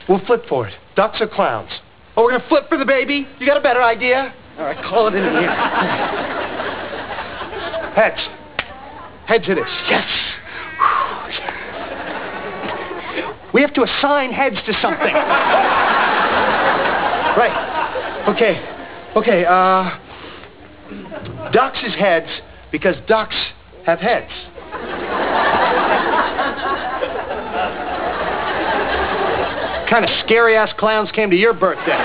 We'll flip for it. Ducks or clowns? Oh, we're gonna flip for the baby? You got a better idea? All right, call it in here. Heads. Heads it is. Yes. We have to assign heads to something. Right. Okay. Ducks is heads because ducks have heads. Kind of scary-ass clowns came to your birthday.